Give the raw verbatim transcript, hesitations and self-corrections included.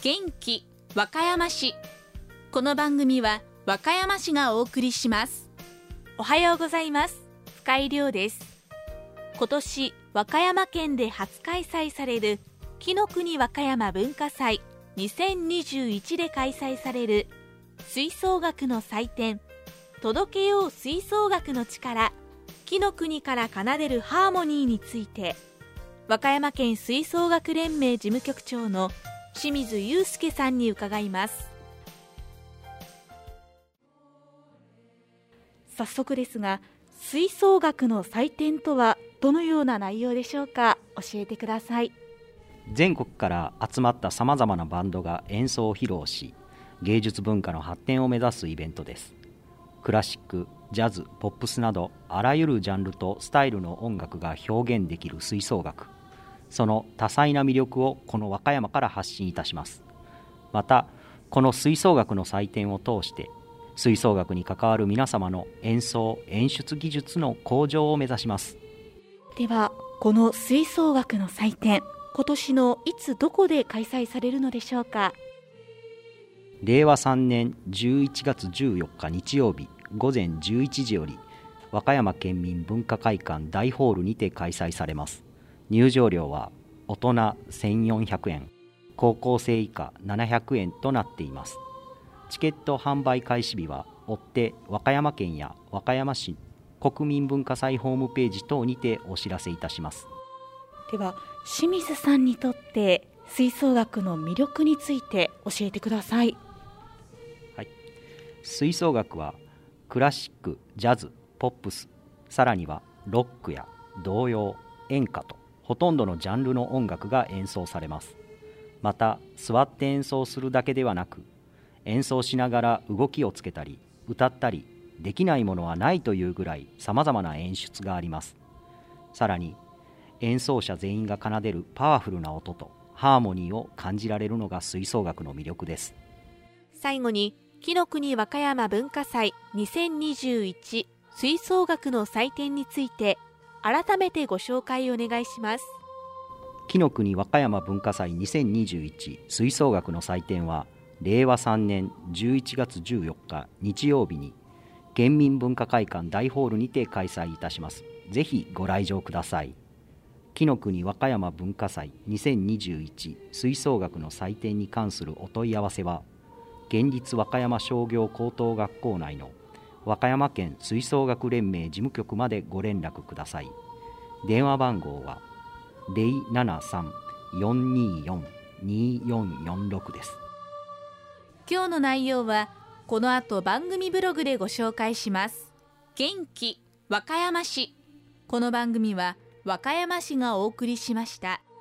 元気和歌山市。この番組は和歌山市がお送りします。おはようございます。深井亮です。今年和歌山県で初開催される紀の国和歌山文化祭にせんにじゅういちで開催される吹奏楽の祭典、届けよう吹奏楽の力、紀の国から奏でるハーモニーについて、和歌山県吹奏楽連盟事務局長の清水祐介さんに伺います。早速ですが、吹奏楽の祭典とはどのような内容でしょうか。教えてください。 全国から集まったさまざまなバンドが演奏を披露し、芸術文化の発展を目指すイベントです。クラシック、ジャズ、ポップスなどあらゆるジャンルとスタイルの音楽が表現できる吹奏楽、その多彩な魅力をこの和歌山から発信いたします。またこの吹奏楽の祭典を通して吹奏楽に関わる皆様の演奏・演出技術の向上を目指します。 ではこの吹奏楽の祭典、今年のいつどこで開催されるのでしょうか。 れいわさんねんじゅういちがつじゅうよっか日曜日ごぜんじゅういちじより和歌山県民文化会館大ホールにて開催されます。入場料は大人せんよんひゃくえん、高校生以下ななひゃくえんとなっています。チケット販売開始日は追って和歌山県や和歌山市国民文化祭ホームページ等にてお知らせいたします。 では清水さんにとって吹奏楽の魅力について教えてください。 はい、吹奏楽はクラシック、ジャズ、ポップス、さらにはロックや童謡、演歌とほとんどのジャンルの音楽が演奏されます。また座って演奏するだけではなく、演奏しながら動きをつけたり歌ったり、できないものはないというぐらいさまざまな演出があります。さらに演奏者全員が奏でるパワフルな音とハーモニーを感じられるのが吹奏楽の魅力です。 最後に紀の国和歌山文化祭にせんにじゅういち吹奏楽の祭典について改めてご紹介お願いします。 紀の国和歌山文化祭にせんにじゅういち吹奏楽の祭典はれいわさんねんじゅういちがつじゅうよっか日曜日に県民文化会館大ホールにて開催いたします。ぜひご来場ください。紀の国和歌山文化祭にせんにじゅういち吹奏楽の祭典に関するお問い合わせは、県立和歌山商業高等学校内の和歌山県吹奏楽連盟事務局までご連絡ください。電話番号は ゼロななさん よんにーよん にーよんよんろく です。 今日の内容はこの後番組ブログでご紹介します。元気和歌山市。この番組は和歌山市がお送りしました。